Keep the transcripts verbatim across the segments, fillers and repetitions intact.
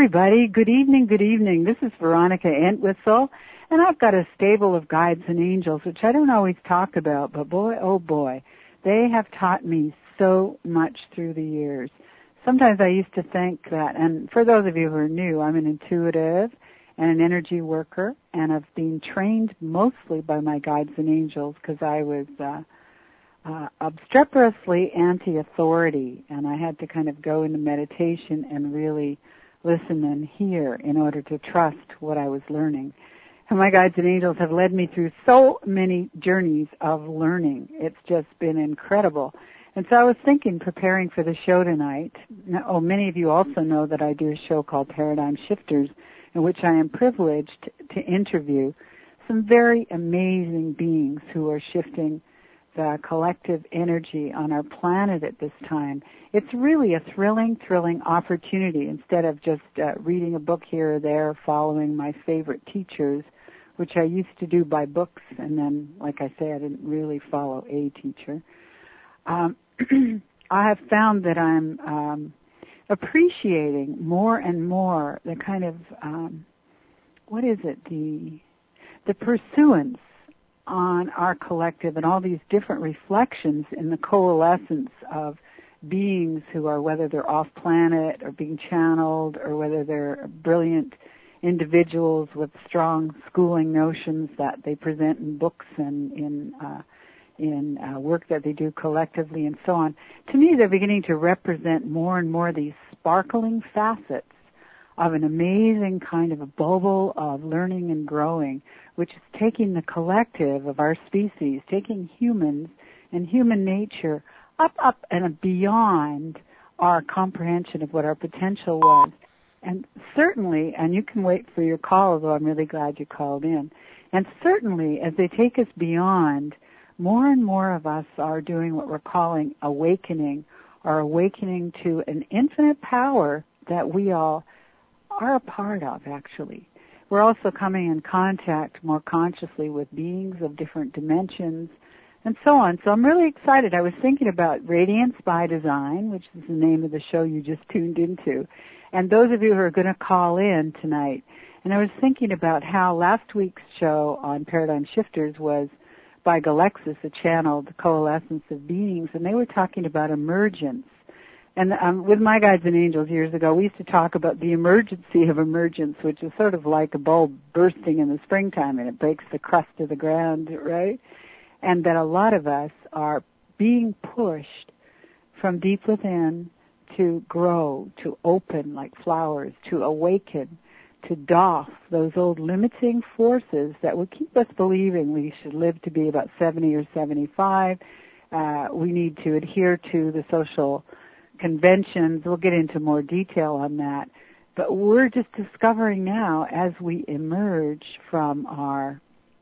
everybody. Good evening, good evening. This is Veronica Entwistle, and I've got a stable of guides and angels, which I don't always talk about, but boy, oh boy, they have taught me so much through the years. Sometimes I used to think that, and for those of you who are new, I'm an intuitive and an energy worker, and I've been trained mostly by my guides and angels because I was uh, uh, obstreperously anti-authority, and I had to kind of go into meditation and really listen and hear in order to trust what I was learning. And my guides and angels have led me through so many journeys of learning. It's just been incredible. And so I was thinking, preparing for the show tonight, oh, many of you also know that I do a show called Paradigm Shifters, in which I am privileged to interview some very amazing beings who are shifting the collective energy on our planet at this time. It's really a thrilling, thrilling opportunity instead of just uh, reading a book here or there, following my favorite teachers, which I used to do by books, and then, like I say, I didn't really follow a teacher. Um, I have found that I'm um, appreciating more and more the kind of, um, what is it, the the pursuance on our collective and all these different reflections in the coalescence of beings who are, whether they're off planet or being channeled or whether they're brilliant individuals with strong schooling notions that they present in books and in uh, in uh, work that they do collectively and so on. To me, they're beginning to represent more and more these sparkling facets of an amazing kind of a bubble of learning and growing, which is taking the collective of our species, taking humans and human nature up, up and beyond our comprehension of what our potential was. And certainly, and you can wait for your call, although I'm really glad you called in, and certainly as they take us beyond, more and more of us are doing what we're calling awakening, or awakening to an infinite power that we all are a part of, actually. We're also coming in contact more consciously with beings of different dimensions and so on. So I'm really excited. I was thinking about Radiance by Design, which is the name of the show you just tuned into, and those of you who are going to call in tonight. And I was thinking about how last week's show on Paradigm Shifters was by Galexis, a channeled coalescence of beings, and they were talking about emergence. And um, with my guides and angels years ago, we used to talk about the emergency of emergence, which is sort of like a bulb bursting in the springtime, and it breaks the crust of the ground, right? And that a lot of us are being pushed from deep within to grow, to open like flowers, to awaken, to doff those old limiting forces that would keep us believing we should live to be about seventy or seventy-five. Uh, we need to adhere to the social conventions. We'll get into more detail on that. But we're just discovering now as we emerge from our,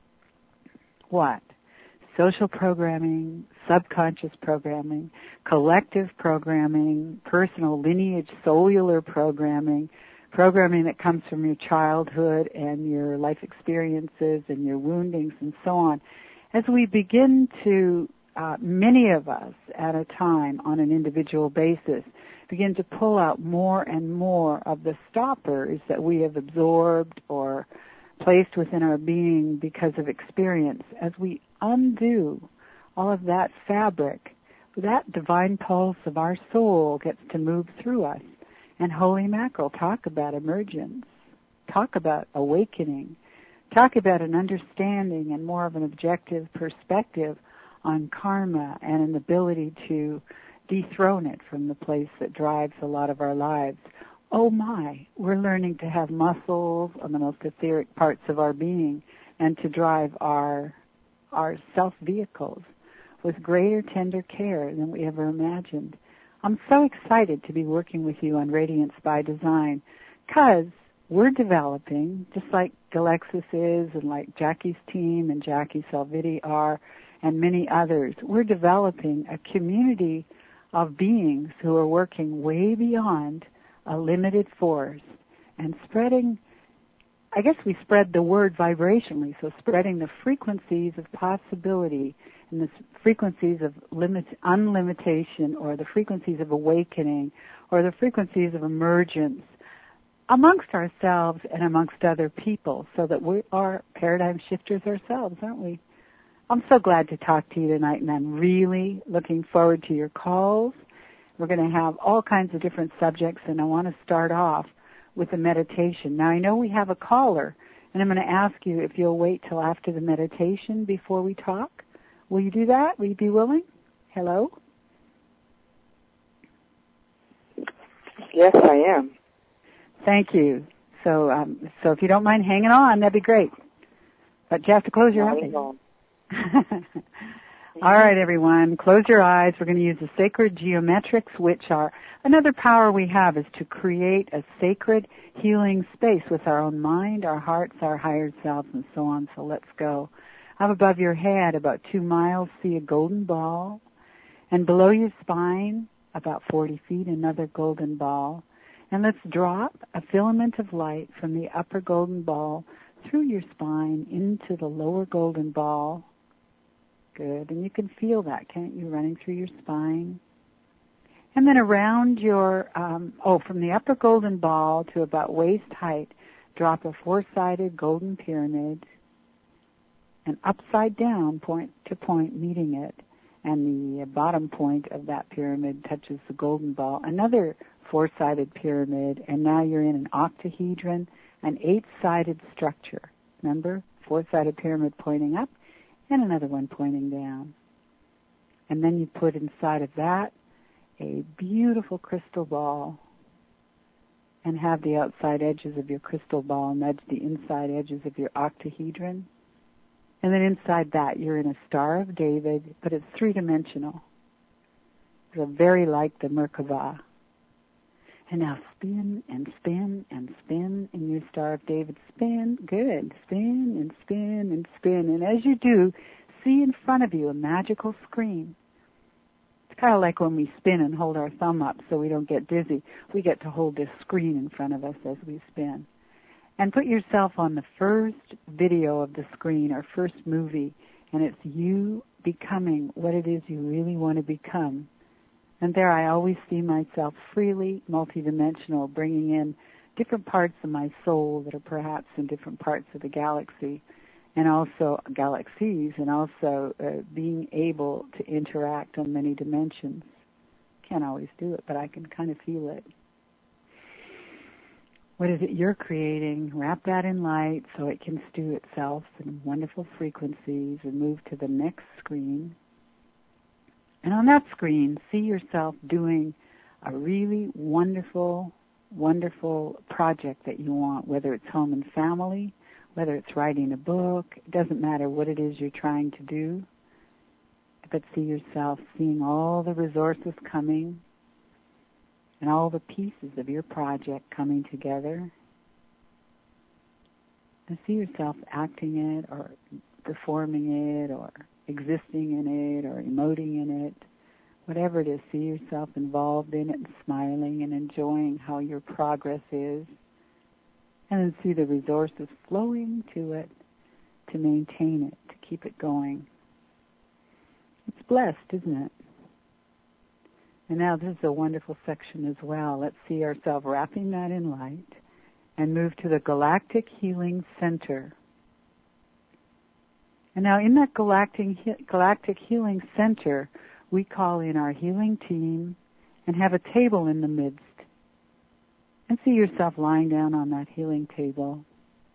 what? Social programming, subconscious programming, collective programming, personal lineage, cellular programming, programming that comes from your childhood and your life experiences and your woundings and so on. As we begin to Uh, many of us at a time on an individual basis begin to pull out more and more of the stoppers that we have absorbed or placed within our being because of experience. As we undo all of that fabric, that divine pulse of our soul gets to move through us. And holy mackerel, talk about emergence, talk about awakening, talk about an understanding and more of an objective perspective on karma and an ability to dethrone it from the place that drives a lot of our lives. Oh my, we're learning to have muscles on the most etheric parts of our being and to drive our our self-vehicles with greater tender care than we ever imagined. I'm so excited to be working with you on Radiance by Design because we're developing, just like Galexis is and like Jackie's team and Jackie Salviti are, and many others, we're developing a community of beings who are working way beyond a limited force and spreading, I guess we spread the word vibrationally, so spreading the frequencies of possibility and the frequencies of limit, unlimitation or the frequencies of awakening or the frequencies of emergence amongst ourselves and amongst other people, so that we are paradigm shifters ourselves, aren't we? I'm so glad to talk to you tonight, and I'm really looking forward to your calls. We're going to have all kinds of different subjects, and I want to start off with a meditation. Now, I know we have a caller, and I'm going to ask you if you'll wait till after the meditation before we talk. Will you do that? Will you be willing? Hello? Yes, I am. Thank you. So, um, so if you don't mind hanging on, that'd be great. But you have to close your eyes. All right, everyone, close your eyes. We're going to use the sacred geometrics, which are another power we have is to create a sacred healing space with our own mind, our hearts, our higher selves, and so on. So let's go. Up above your head, about two miles, see a golden ball. And below your spine, about forty feet, another golden ball. And let's drop a filament of light from the upper golden ball through your spine into the lower golden ball. Good. And you can feel that, can't you, running through your spine? And then around your, um, oh, from the upper golden ball to about waist height, drop a four-sided golden pyramid and upside down, point to point, meeting it. And the bottom point of that pyramid touches the golden ball. Another four-sided pyramid, and now you're in an octahedron, an eight-sided structure. Remember? Four-sided pyramid pointing up, and another one pointing down. And then you put inside of that a beautiful crystal ball and have the outside edges of your crystal ball nudge the inside edges of your octahedron. And then inside that you're in a Star of David, but it's three-dimensional. It's very like the Merkaba. And now spin and spin and spin in your Star of David. Spin, good. Spin and spin and spin. And as you do, see in front of you a magical screen. It's kind of like when we spin and hold our thumb up so we don't get dizzy. We get to hold this screen in front of us as we spin. And put yourself on the first video of the screen or first movie, and it's you becoming what it is you really want to become. And there I always see myself freely multidimensional, bringing in different parts of my soul that are perhaps in different parts of the galaxy, and also galaxies, and also uh, being able to interact on many dimensions. Can't always do it, but I can kind of feel it. What is it you're creating? Wrap that in light so it can stew itself in wonderful frequencies and move to the next screen. And on that screen, see yourself doing a really wonderful, wonderful project that you want, whether it's home and family, whether it's writing a book. It doesn't matter what it is you're trying to do, but see yourself seeing all the resources coming and all the pieces of your project coming together. And see yourself acting it or performing it or existing in it or emoting in it. Whatever it is, see yourself involved in it and smiling and enjoying how your progress is. And then see the resources flowing to it to maintain it, to keep it going. It's blessed, isn't it? And now this is a wonderful section as well. Let's see ourselves wrapping that in light and move to the Galactic Healing Center. And now in that Galactic, Galactic Healing Center, we call in our healing team and have a table in the midst. And see yourself lying down on that healing table.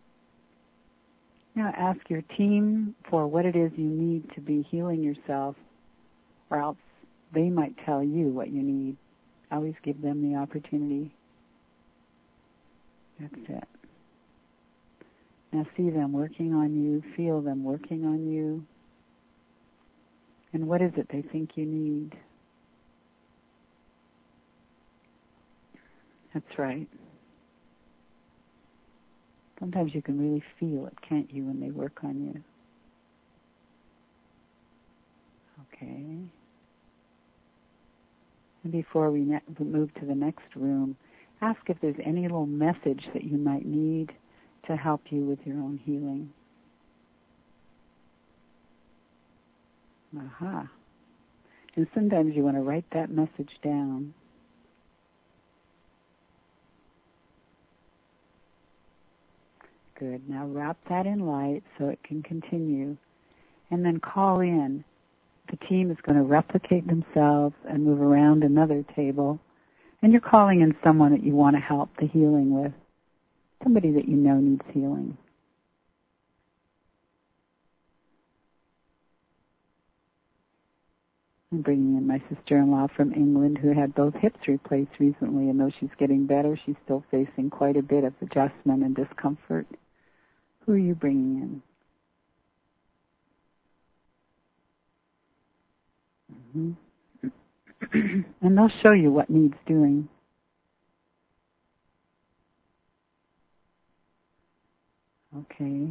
Now ask your team for what it is you need to be healing yourself, or else they might tell you what you need. Always give them the opportunity. That's it. Now see them working on you, feel them working on you. And what is it they think you need? That's right. Sometimes you can really feel it, can't you, when they work on you? Okay. And before we ne- move to the next room, ask if there's any little message that you might need to help you with your own healing. Aha. And sometimes you want to write that message down. Good. Now wrap that in light so it can continue. And then call in. The team is going to replicate themselves and move around another table. And you're calling in someone that you want to help the healing with. Somebody that you know needs healing. I'm bringing in my sister-in-law from England who had both hips replaced recently, and though she's getting better, she's still facing quite a bit of adjustment and discomfort. Who are you bringing in? Mm-hmm. And they'll show you what needs doing. Okay.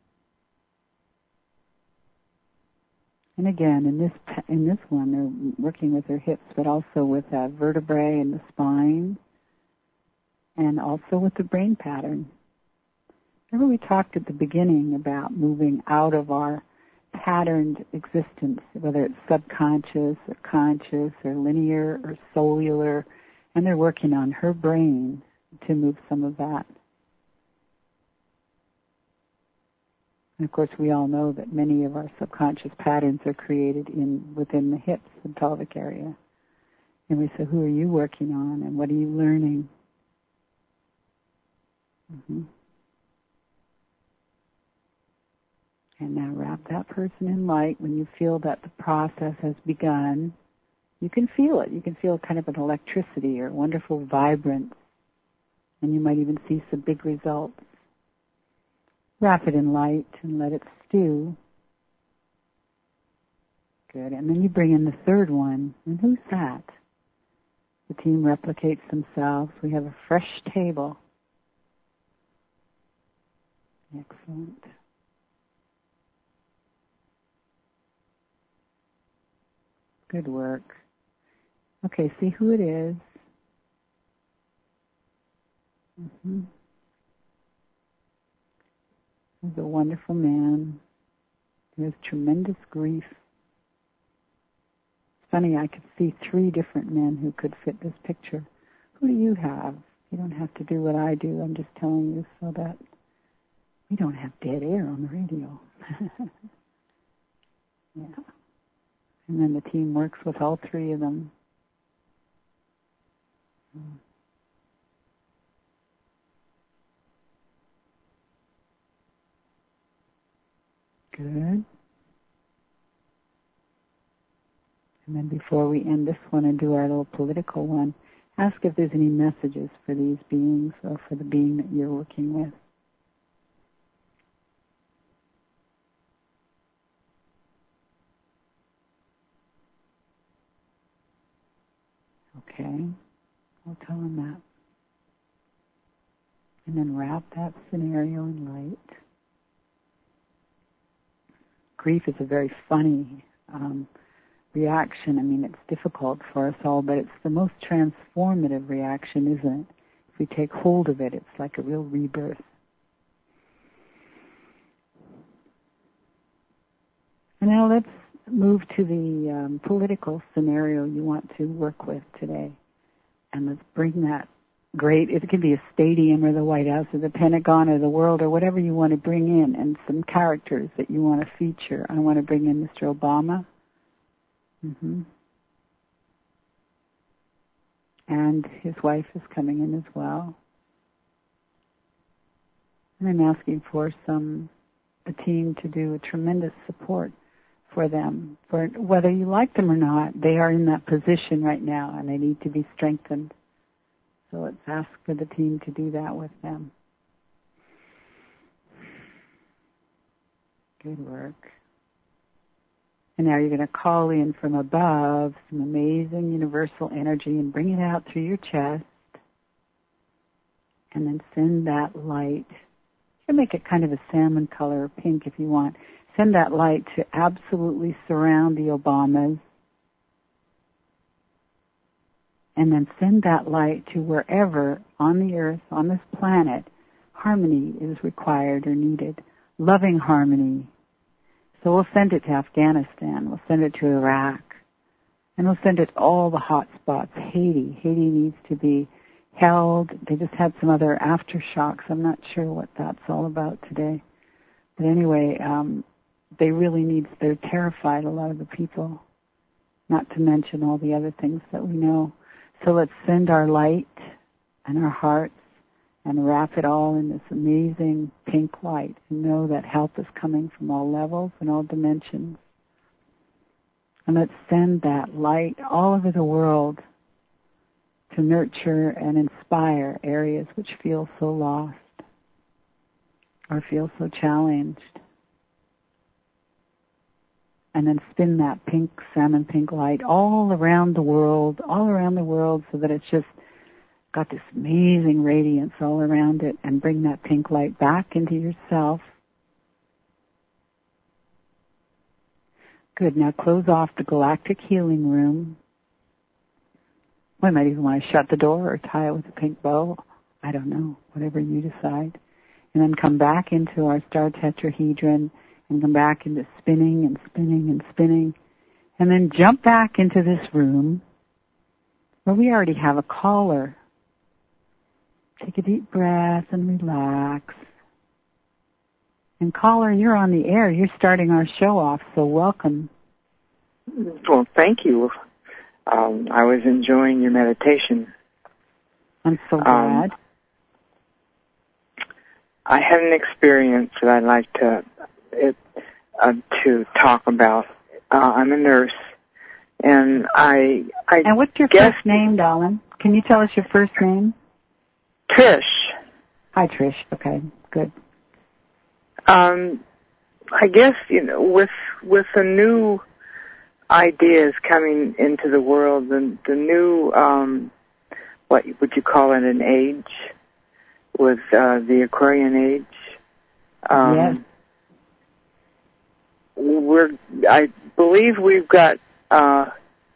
And again, in this in this one, they're working with their hips, but also with that vertebrae and the spine, and also with the brain pattern. Remember we talked at the beginning about moving out of our patterned existence, whether it's subconscious or conscious or linear or cellular, and they're working on her brain to move some of that. And of course, we all know that many of our subconscious patterns are created in within the hips and pelvic area. And we say, who are you working on and what are you learning? Mm-hmm. And now wrap that person in light. When you feel that the process has begun, you can feel it. You can feel kind of an electricity or wonderful vibrance. And you might even see some big results. Wrap it in light and let it stew. Good. And then you bring in the third one. And who's that? The team replicates themselves. We have a fresh table. Excellent. Good work. Okay, see who it is. Mm-hmm. He's a wonderful man. He has tremendous grief. It's funny, I could see three different men who could fit this picture. Who do you have? You don't have to do what I do. I'm just telling you so that we don't have dead air on the radio. Yeah. And then the team works with all three of them. Good. And then before we end this one and do our little political one, ask if there's any messages for these beings or for the being that you're working with. Okay. I'll tell them that. And then wrap that scenario in light. Grief is a very funny um, reaction. I mean, it's difficult for us all, but it's the most transformative reaction, isn't it? If we take hold of it, it's like a real rebirth. And now let's move to the um, political scenario you want to work with today. And let's bring that great, it can be a stadium or the White House or the Pentagon or the world or whatever you want to bring in, and some characters that you want to feature. I want to bring in Mister Obama. Mm-hmm. And his wife is coming in as well. And I'm asking for some, a team to do a tremendous support for them. For whether you like them or not, they are in that position right now and they need to be strengthened. So let's ask for the team to do that with them. Good work. And now you're going to call in from above some amazing universal energy and bring it out through your chest. And then send that light. You can make it kind of a salmon color or pink if you want. Send that light to absolutely surround the Obamas. And then send that light to wherever on the earth, on this planet, harmony is required or needed. Loving harmony. So we'll send it to Afghanistan. We'll send it to Iraq. And we'll send it to all the hot spots. Haiti. Haiti needs to be held. They just had some other aftershocks. I'm not sure what that's all about today. But anyway, um, they really need, they're terrified, a lot of the people, not to mention all the other things that we know. So let's send our light and our hearts and wrap it all in this amazing pink light and know that help is coming from all levels and all dimensions. And let's send that light all over the world to nurture and inspire areas which feel so lost or feel so challenged. And then spin that pink, salmon pink light all around the world, all around the world, so that it's just got this amazing radiance all around it, and bring that pink light back into yourself. Good. Now close off the galactic healing room. We might even want to shut the door or tie it with a pink bow. I don't know, whatever you decide. And then come back into our star tetrahedron and come back into spinning and spinning and spinning. And then jump back into this room where we already have a caller. Take a deep breath and relax. And caller, you're on the air. You're starting our show off, so welcome. Well, thank you. Um, I was enjoying your meditation. I'm so glad. Um, I had an experience that I'd like to it, uh, to talk about. Uh, I'm a nurse, and I I And what's your guess, first name, darling? Can you tell us your first name? Trish. Hi, Trish. Okay, good. Um, I guess, you know, with with the new ideas coming into the world, the, the new, um, what would you call it, an age, with uh, the Aquarian age. Um, yes. We're, I believe we've got uh,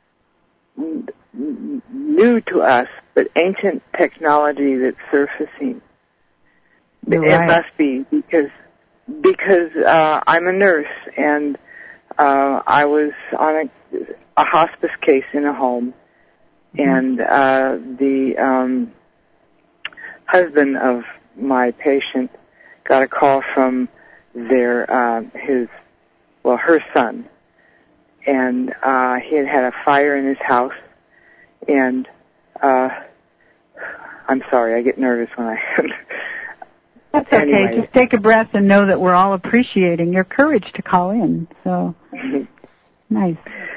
n- n- new to us, but ancient technology that's surfacing. You're it right. must be because because uh, I'm a nurse, and uh, I was on a, a hospice case in a home, mm-hmm. and uh, the um, husband of my patient got a call from their uh, his well her son, and uh, he had had a fire in his house, and uh, I'm sorry, I get nervous when I. That's okay. Anyway. Just take a breath and know that we're all appreciating your courage to call in. So, nice.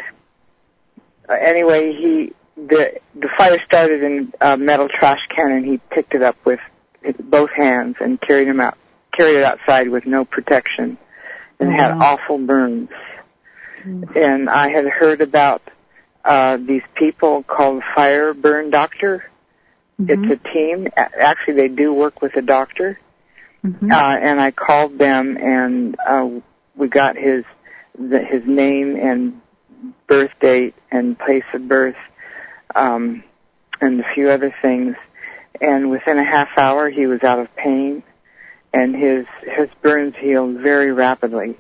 Uh, anyway, he the the fire started in a metal trash can, and he picked it up with both hands and carried him out, carried it outside with no protection, and oh, had wow. awful burns. Mm. And I had heard about uh, these people called Fire Burn Doctor. Mm-hmm. It's a team. Actually, they do work with a doctor. Mm-hmm. Uh, and I called them, and uh, we got his the, his name and birth date and place of birth, um, and a few other things. And within a half hour, he was out of pain, and his his burns healed very rapidly.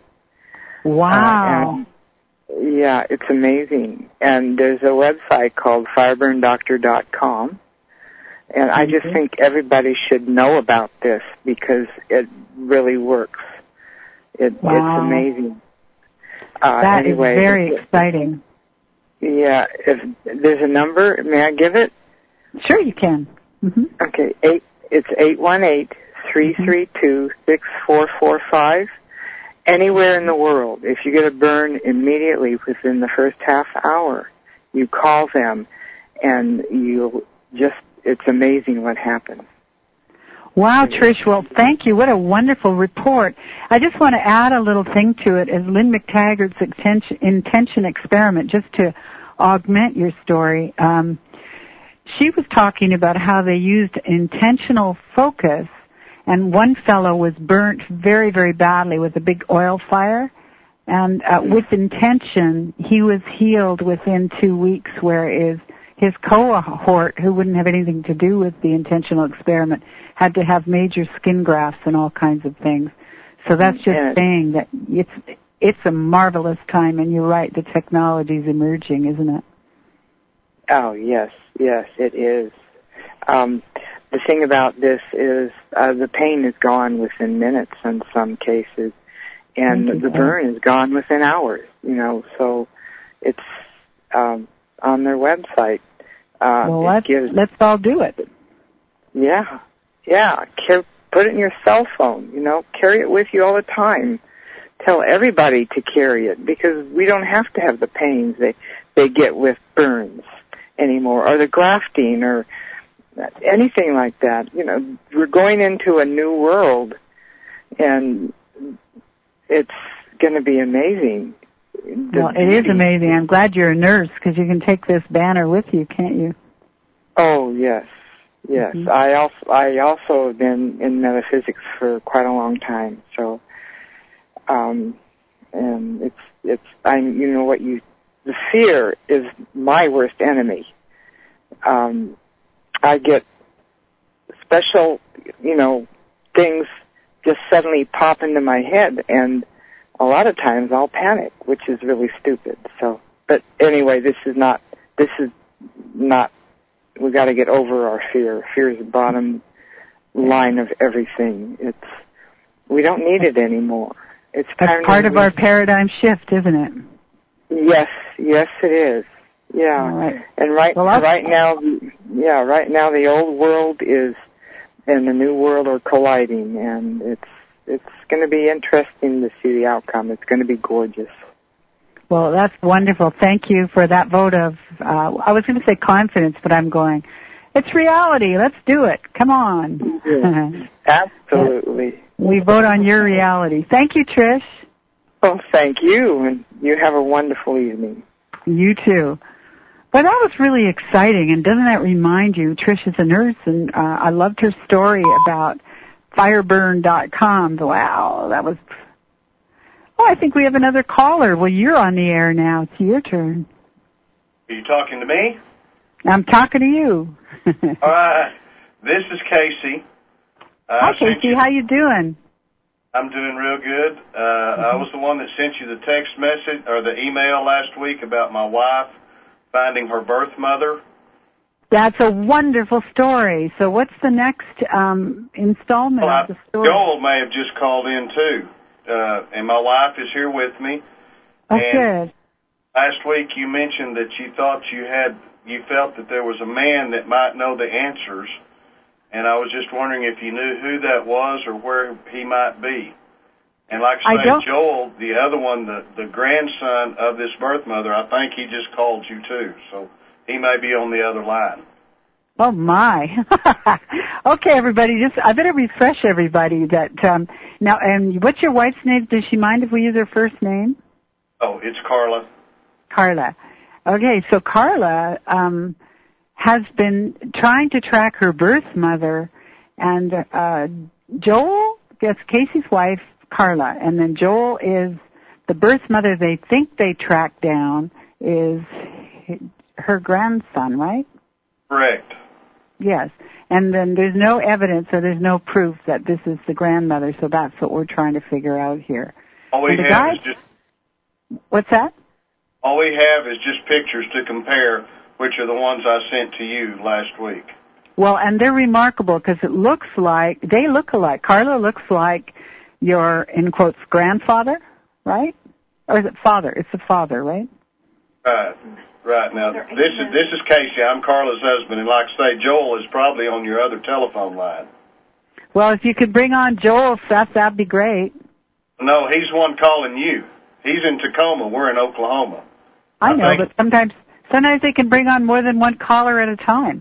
Wow! Uh, and, yeah, it's amazing. And there's a website called fireburn doctor dot com. And I just think everybody should know about this because it really works. It, wow. It's amazing. Uh, that anyway, is very exciting. Yeah. If there's a number, may I give it? Sure, you can. Mm-hmm. Okay. Eight. It's eight one eight three three two six four four five. Anywhere in the world, if you get a burn immediately within the first half hour, you call them, and you'll just. It's amazing what happens. Wow, Trish, well, thank you. What a wonderful report. I just want to add a little thing to it as Lynn McTaggart's intention, intention experiment, just to augment your story. Um, she was talking about how they used intentional focus, and one fellow was burnt very, very badly with a big oil fire. And uh, with intention, he was healed within two weeks, whereas his cohort, who wouldn't have anything to do with the intentional experiment, had to have major skin grafts and all kinds of things. So that's just yes. saying that it's it's a marvelous time, and you're right, the technology's emerging, isn't it? Oh, yes, yes, it is. Um, the thing about this is uh, the pain is gone within minutes in some cases, and the burn is gone within hours. You know, so it's um, on their website. Uh, well, it let's gives, let's all do it. Yeah, yeah. Car- put it in your cell phone. You know, carry it with you all the time. Tell everybody to carry it because we don't have to have the pains they they get with burns anymore, or the grafting, or anything like that. You know, we're going into a new world, and it's going to be amazing. The well, it beauty. is amazing. I'm glad you're a nurse because you can take this banner with you, can't you? Oh yes, yes. Mm-hmm. I also I also have been in metaphysics for quite a long time, so. Um, and it's, it's, I, you know what you, the fear is my worst enemy. Um, I get special, you know, things just suddenly pop into my head, and a lot of times I'll panic, which is really stupid. So, but anyway, this is not, this is not, we got to get over our fear. Fear is the bottom line of everything. It's, we don't need it anymore. It's That's part of our paradigm shift, isn't it? Yes, yes, it is. Yeah, right. and right, well, right now, yeah, right now the old world is and the new world are colliding, and it's it's going to be interesting to see the outcome. It's going to be gorgeous. Well, that's wonderful. Thank you for that vote of. Uh, I was going to say confidence, but I'm going. It's reality. Let's do it. Come on. Yeah, absolutely. We vote on your reality. Thank you, Trish. Well, thank you, and you have a wonderful evening. You too. But that was really exciting, and doesn't that remind you, Trish is a nurse, and uh, I loved her story about fireburn dot com. Wow, that was... Oh, I think we have another caller. Well, you're on the air now. It's your turn. Are you talking to me? I'm talking to you. All right. This is Casey. Uh, Hi, Casey. You, how you doing? I'm doing real good. Uh, mm-hmm. I was the one that sent you the text message or the email last week about my wife finding her birth mother. That's a wonderful story. So what's the next um, installment well, of the story? Joel may have just called in, too. Uh, and my wife is here with me. Oh, and good. Last week you mentioned that you thought you had, you felt that there was a man that might know the answers. And I was just wondering if you knew who that was or where he might be. And like I say, I Joel, the other one, the, the grandson of this birth mother, I think he just called you too. So he may be on the other line. Oh, my. Okay, everybody, just I better refresh everybody that um, now. And what's your wife's name? Does she mind if we use her first name? Oh, it's Carla. Carla. Okay, so Carla um, has been trying to track her birth mother, and uh, Joel gets Casey's wife, Carla, and then Joel is the birth mother they think they tracked down is her grandson, right? Correct. Yes, and then there's no evidence or there's no proof that this is the grandmother, so that's what we're trying to figure out here. All we have guy, is just... What's that? All we have is just pictures to compare, which are the ones I sent to you last week. Well, and they're remarkable because it looks like, they look alike. Carla looks like your, in quotes, grandfather, right? Or is it father? It's the father, right? Right. Right. Now, this is this is Casey. I'm Carla's husband, and like I say, Joel is probably on your other telephone line. Well, if you could bring on Joel, Seth, that'd be great. No, he's the one calling you. He's in Tacoma. We're in Oklahoma. I, I know, think, but sometimes sometimes they can bring on more than one caller at a time.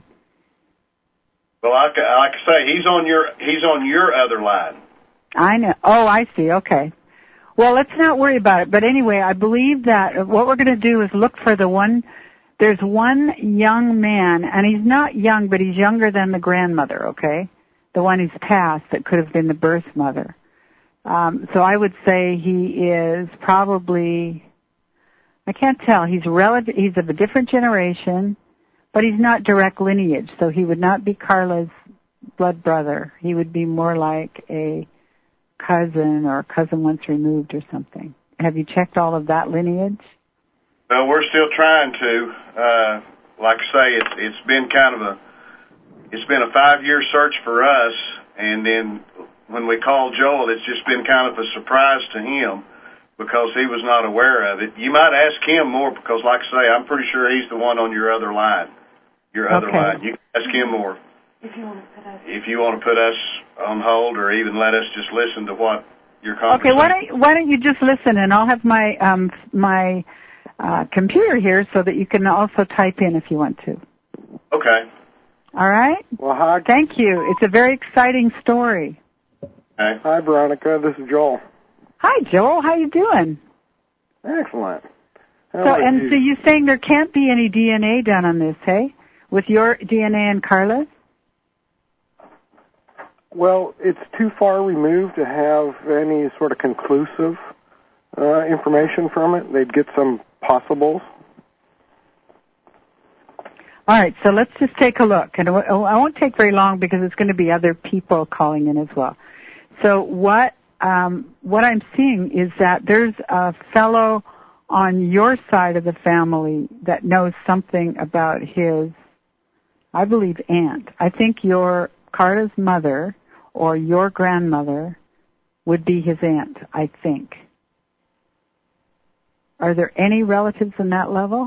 Well, like, like I say, he's on your he's on your other line. I know. Oh, I see. Okay. Well, let's not worry about it. But anyway, I believe that what we're going to do is look for the one, there's one young man, and he's not young, but he's younger than the grandmother, okay? The one who's passed that could have been the birth mother. Um, so I would say he is probably, I can't tell, he's relative, he's of a different generation, but he's not direct lineage, so he would not be Carla's blood brother. He would be more like a cousin or a cousin once removed or something. Have you checked all of that lineage? Well, we're still trying to. Uh, like I say, it's it's been kind of a it's been a five-year search for us, and then when we called Joel, it's just been kind of a surprise to him because he was not aware of it. You might ask him more because, like I say, I'm pretty sure he's the one on your other line. Your other okay. line. You can ask him more. If you want to put us. If you want to put us on hold or even let us just listen to what your conversation. Okay, why don't why don't you just listen, and I'll have my um my uh, computer here so that you can also type in if you want to. Okay. All right. Well, hi. Thank you. It's a very exciting story. Okay. Hi, Veronica. This is Joel. Hi, Joel. How you doing? Excellent. How so, are and you? so you're saying there can't be any D N A done on this, hey? With your D N A and Carla's? Well, it's too far removed to have any sort of conclusive uh, information from it. They'd get some possibles. All right, so let's just take a look. And I won't take very long because it's going to be other people calling in as well. So what um, what I'm seeing is that there's a fellow on your side of the family that knows something about his, I believe, aunt. I think your Carla's mother or your grandmother would be his aunt, I think. Are there any relatives in that level?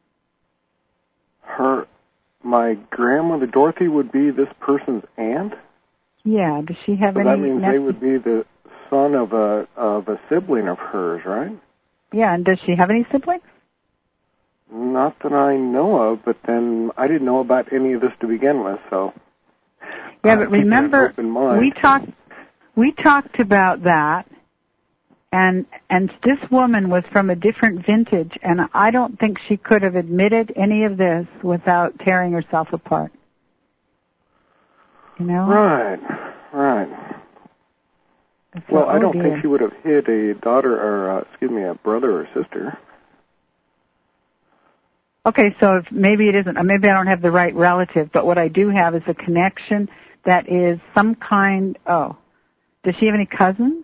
Her, my grandmother Dorothy would be this person's aunt? Yeah, does she have so any... that means nep- they would be the son of a of a sibling of hers, right? Yeah, and does she have any siblings? Not that I know of, but then I didn't know about any of this to begin with, so... Yeah, uh, but remember, we talked we talked about that, and and this woman was from a different vintage, and I don't think she could have admitted any of this without tearing herself apart. You know? Right, right. So, well, I oh don't dear. think she would have hid a daughter, or uh, excuse me, a brother or sister. Okay, so if maybe it isn't, maybe I don't have the right relative, but what I do have is a connection that is some kind, oh, does she have any cousins?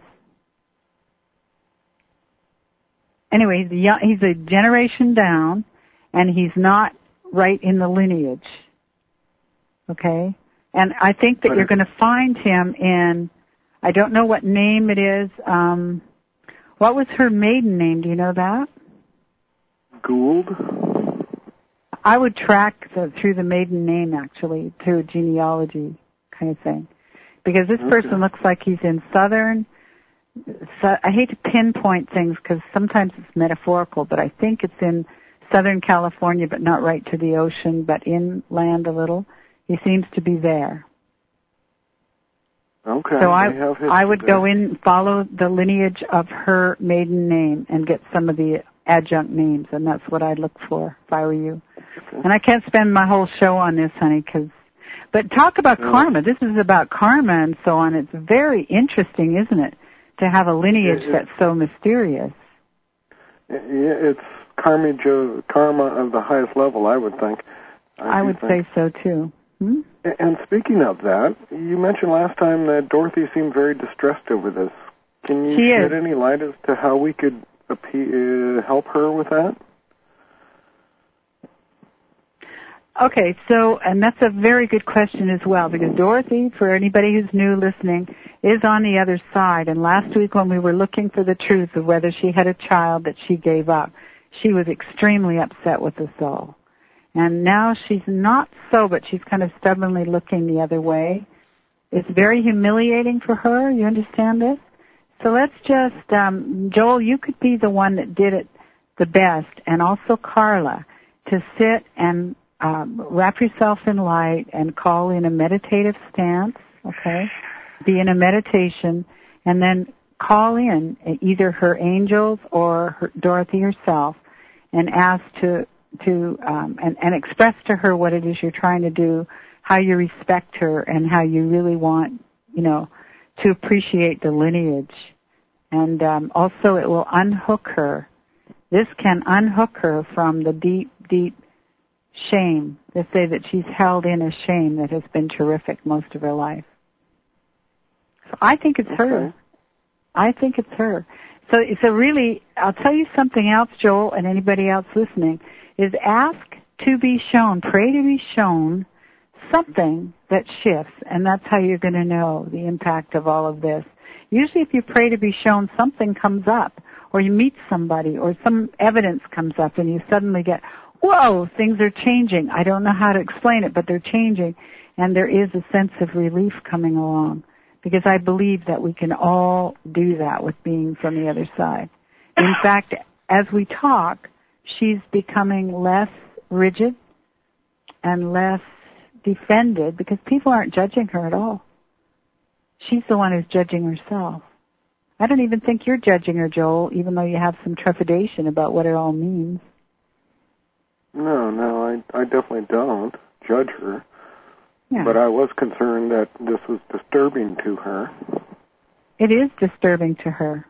Anyway, he's a, young, he's a generation down, and he's not right in the lineage. Okay? And I think that But you're going to find him in, I don't know what name it is. Um, what was her maiden name? Do you know that? Gould? I would track the, through the maiden name, actually, through a genealogy kind of thing. Because this Okay. person looks like he's in southern, so I hate to pinpoint things because sometimes it's metaphorical, but I think it's in Southern California, but not right to the ocean, but inland a little. He seems to be there. Okay. So I, have I would there. go in, follow the lineage of her maiden name and get some of the adjunct names, and that's what I'd look for if I were you. Okay. And I can't spend my whole show on this, honey, because, but talk about yeah. karma. This is about karma and so on. It's very interesting, isn't it, to have a lineage it, that's so mysterious. It, it's karma of, karma of the highest level, I would think. I, I would think. say so, too. Hmm? And speaking of that, you mentioned last time that Dorothy seemed very distressed over this. Can you She shed is. any light as to how we could uh, help her with that? Okay, so, and that's a very good question as well, because Dorothy, for anybody who's new listening, is on the other side. And last week when we were looking for the truth of whether she had a child that she gave up, she was extremely upset with us all. And now she's not so, but she's kind of stubbornly looking the other way. It's very humiliating for her. You understand this? So let's just, um, Joel, you could be the one that did it the best, and also Carla, to sit and um, wrap yourself in light and call in a meditative stance, okay? Be in a meditation, and then call in either her angels or her, Dorothy herself, and ask to to um, and, and express to her what it is you're trying to do, how you respect her, and how you really want, you know, to appreciate the lineage. And um, also it will unhook her. This can unhook her from the deep, deep shame. They say that she's held in a shame that has been terrific most of her life. So I think it's okay. her. I think it's her. So, so really, I'll tell you something else, Joel, and anybody else listening, is ask to be shown, pray to be shown something that shifts, and that's how you're going to know the impact of all of this. Usually if you pray to be shown, something comes up, or you meet somebody, or some evidence comes up, and you suddenly get, whoa, things are changing. I don't know how to explain it, but they're changing, and there is a sense of relief coming along, because I believe that we can all do that with being from the other side. In fact, as we talk, she's becoming less rigid and less defended, because people aren't judging her at all. She's the one who's judging herself. I don't even think you're judging her, Joel, even though you have some trepidation about what it all means. No, no, I, I definitely don't judge her. Yeah. But I was concerned that this was disturbing to her. It is disturbing to her.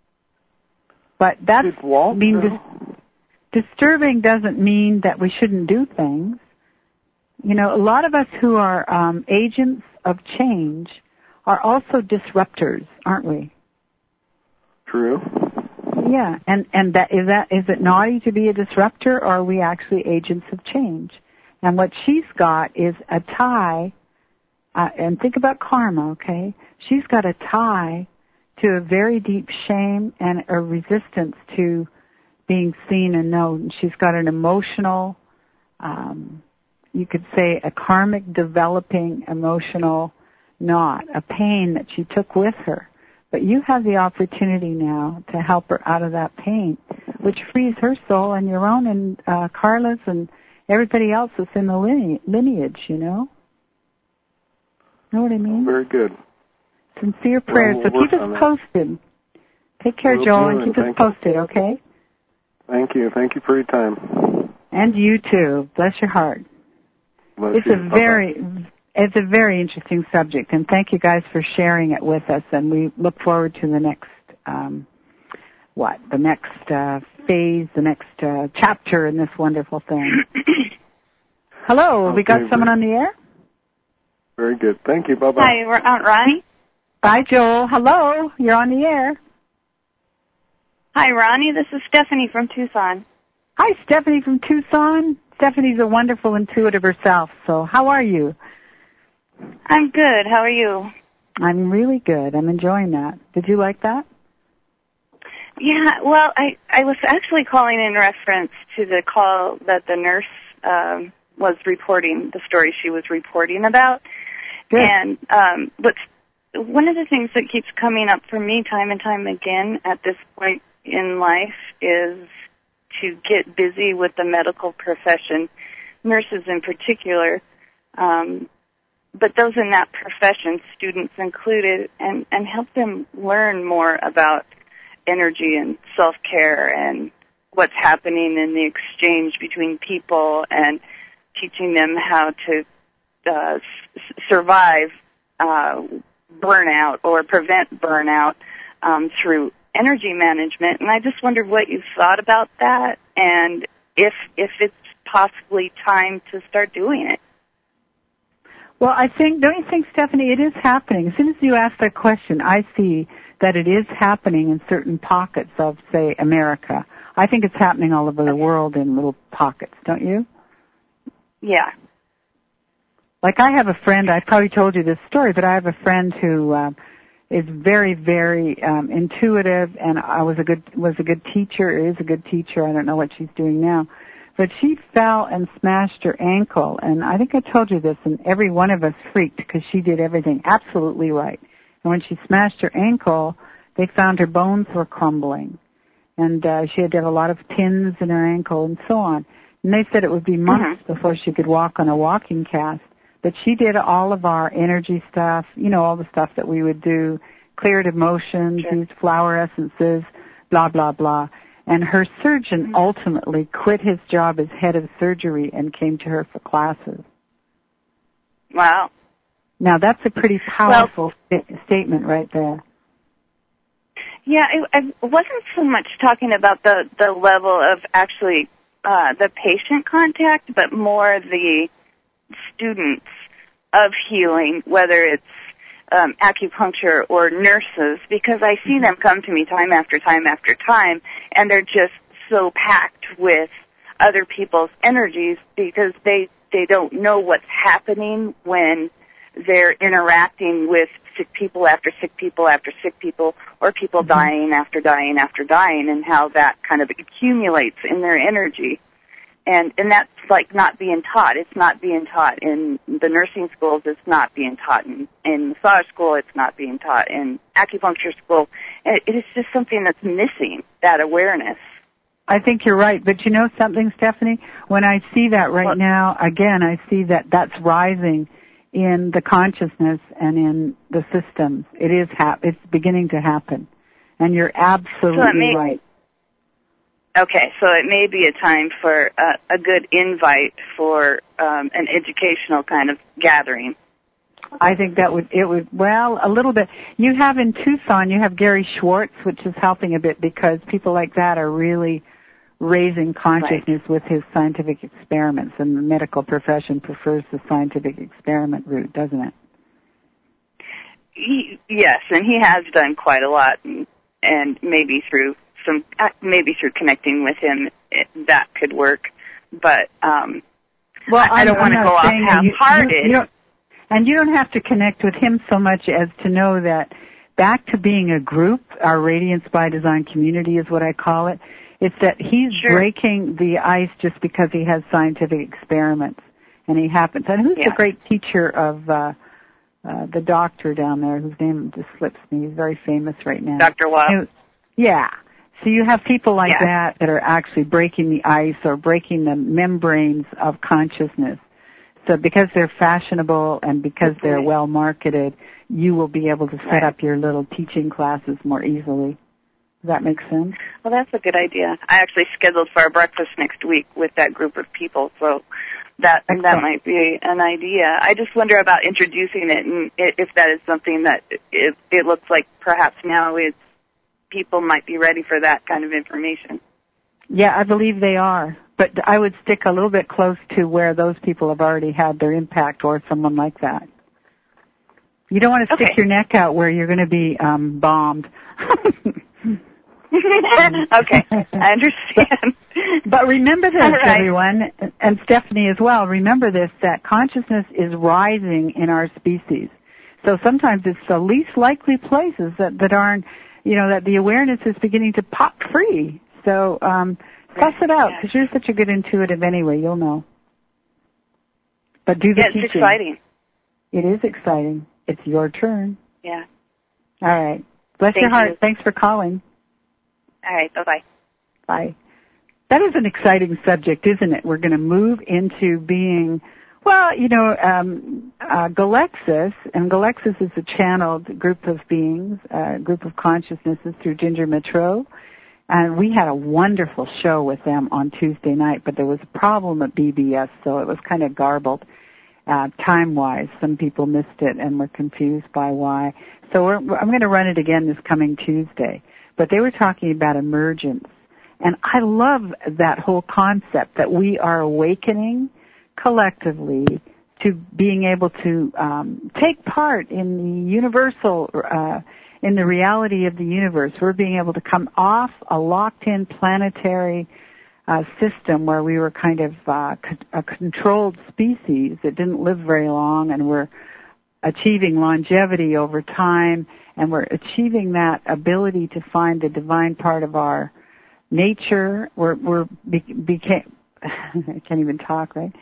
But that's Did Walt mean know? dis- disturbing doesn't mean that we shouldn't do things. You know, a lot of us who are um, agents of change are also disruptors, aren't we? True. Yeah, and and that is that is it naughty to be a disruptor, or are we actually agents of change? And what she's got is a tie, uh, and think about karma, okay? She's got a tie to a very deep shame and a resistance to being seen and known. She's got an emotional, um, you could say a karmic developing emotional knot, a pain that she took with her. But you have the opportunity now to help her out of that pain, which frees her soul and your own and uh, Carla's and everybody else that's in the line- lineage, you know? Know what I mean? Very good. Sincere prayers. Well, we'll so keep us posted. Take care, Will Joel, do, and keep and us posted, okay? Thank you. Thank you for your time. And you too. Bless your heart. Bless it's you. a Bye-bye. very, it's a very interesting subject, and thank you guys for sharing it with us. And we look forward to the next, um, what, the next uh, phase, the next uh, chapter in this wonderful thing. Hello, Okay, we got someone very, on the air. Very good. Thank you. Bye bye. Hi, we're Aunt Ronnie. Hi, Joel. Hello, you're on the air. Hi, Ronnie. This is Stephanie from Tucson. Hi, Stephanie from Tucson. Stephanie's a wonderful intuitive herself. So how are you? I'm good. How are you? I'm really good. I'm enjoying that. Did you like that? Yeah, well, I, I was actually calling in reference to the call that the nurse um, was reporting, the story she was reporting about. Good. And um, what's, one of the things that keeps coming up for me time and time again at this point in life is to get busy with the medical profession, nurses in particular, um, but those in that profession, students included, and, and help them learn more about energy and self-care and what's happening in the exchange between people, and teaching them how to uh, s- survive uh, burnout or prevent burnout um, through energy management. And I just wondered what you thought about that, and if if it's possibly time to start doing it. Well, I think, don't you think, Stephanie, it is happening. As soon as you ask that question, I see that it is happening in certain pockets of, say, America. I think it's happening all over the world in little pockets, don't you? Yeah. Like I have a friend, I probably told you this story, but I have a friend who uh, is very, very um, intuitive, and I was a good was a good teacher, is a good teacher. I don't know what she's doing now. But she fell and smashed her ankle, and I think I told you this, and every one of us freaked because she did everything absolutely right. And when she smashed her ankle, they found her bones were crumbling, and uh, she had to have a lot of pins in her ankle and so on. And they said it would be months mm-hmm. before she could walk on a walking cast. But she did all of our energy stuff, you know, all the stuff that we would do, cleared emotions, sure. used flower essences, blah, blah, blah. And her surgeon mm-hmm. ultimately quit his job as head of surgery and came to her for classes. Wow. Now, that's a pretty powerful well, st- statement right there. Yeah, I, I wasn't so much talking about the, the level of actually uh, the patient contact, but more the students of healing, whether it's um, acupuncture or nurses, because I see mm-hmm. them come to me time after time after time, and they're just so packed with other people's energies because they they don't know what's happening when they're interacting with sick people after sick people after sick people, or people mm-hmm. dying after dying after dying, and how that kind of accumulates in their energy. And and that's like not being taught. It's not being taught in the nursing schools. It's not being taught in, in massage school. It's not being taught in acupuncture school. It, it is just something that's missing, that awareness. I think you're right. But you know something, Stephanie? When I see that right well, now, again, I see that that's rising in the consciousness and in the systems. It is hap- It's beginning to happen. And you're absolutely so may- right. Okay, so it may be a time for a, a good invite for um, an educational kind of gathering. I think that would, it would, well, a little bit. You have in Tucson, you have Gary Schwartz, which is helping a bit because people like that are really raising consciousness right. with his scientific experiments, and the medical profession prefers the scientific experiment route, doesn't it? He, yes, and he has done quite a lot, and, and maybe through some, maybe through connecting with him, it, that could work. But um, well, I, I don't want to go off half-hearted. You, you, you don't, and you don't have to connect with him so much as to know that back to being a group, our Radiance by Design community is what I call it. It's that he's sure. breaking the ice just because he has scientific experiments, and he happens. And who's yeah. the great teacher of uh, uh, the doctor down there, whose name just slips me? He's very famous right now. Doctor Watt. Yeah. So you have people like yeah. that that are actually breaking the ice or breaking the membranes of consciousness. So because they're fashionable and because mm-hmm. they're well marketed, you will be able to set right. up your little teaching classes more easily. Does that make sense? Well, that's a good idea. I actually scheduled for a breakfast next week with that group of people, so that Excellent. that might be an idea. I just wonder about introducing it, and if that is something that it, it looks like perhaps now it's people might be ready for that kind of information. Yeah, I believe they are. But I would stick a little bit close to where those people have already had their impact, or someone like that. You don't want to stick okay. your neck out where you're going to be um, bombed. Okay, I understand. But, but remember this, right. everyone, and Stephanie as well, remember this, that consciousness is rising in our species. So sometimes it's the least likely places that, that aren't, you know, that the awareness is beginning to pop free. So um, suss it out, because you're such a good intuitive anyway, you'll know. But do the yeah, teaching. It's exciting. It is exciting. It's your turn. Yeah. All right. Bless Thank your heart. you. Thanks for calling. All right. Bye-bye. Bye. That is an exciting subject, isn't it? We're going to move into being, well, you know, um, uh, Galexis, and Galexis is a channeled group of beings, a group of consciousnesses through Ginger Metro. And we had a wonderful show with them on Tuesday night, but there was a problem at B B S, so it was kind of garbled uh, time-wise. Some people missed it and were confused by why. So we're, I'm going to run it again this coming Tuesday. But they were talking about emergence. And I love that whole concept that we are awakening collectively to being able to um, take part in the universal uh in the reality of the universe. We're being able to come off a locked-in planetary uh, system where we were kind of uh, a controlled species that didn't live very long, and we're achieving longevity over time, and we're achieving that ability to find the divine part of our nature. We're, we're be, became, I can't even talk, right?